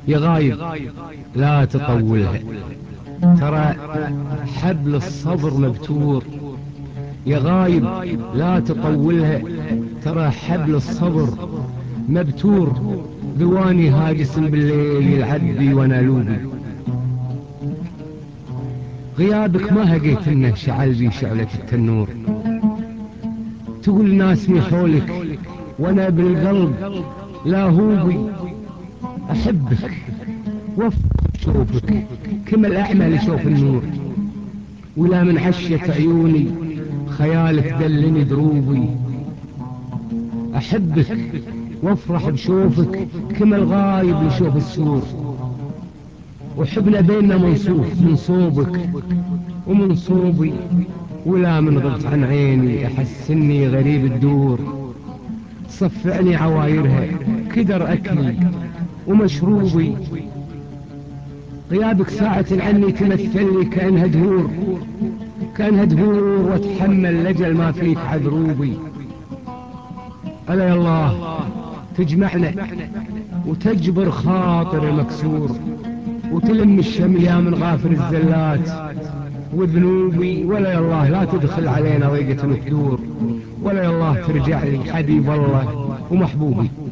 يا غايب لا تطولها، ترى حبل الصبر مبتور. يا غايب لا تطولها، ترى حبل الصبر مبتور. ذواني هاجس بالليل يلعب وانا لوبي، غيابك ما هقيت انه شعل بي شعلة التنور. تقول ناسني حولك وانا بالقلب لا هوبي. احبك وافق شوفك كما الاعمى يشوف النور، ولا من عشية عيوني خيالك دلني دروبي. احبك وافرح بشوفك كما الغايب يشوف السور، وحبنا بيننا منصوف من صوبك ومن صوبي. ولا من غبت عن عيني احس اني غريب الدور، تصفعني عوايرها كدر اكلي ومشروبي. غيابك ساعة عني تمثل لي كأنها دهور، كأنها دهور واتحمل لجل ما فيك عذروبي. ألا يا الله تجمعنا وتجبر خاطر المكسور، وتلم الشمل يا من غافر الزلات وذنوبي. ولا يا الله لا تدخل علينا ضيقة القدور، ولا يا الله ترجع لي حبيب الله ومحبوبي.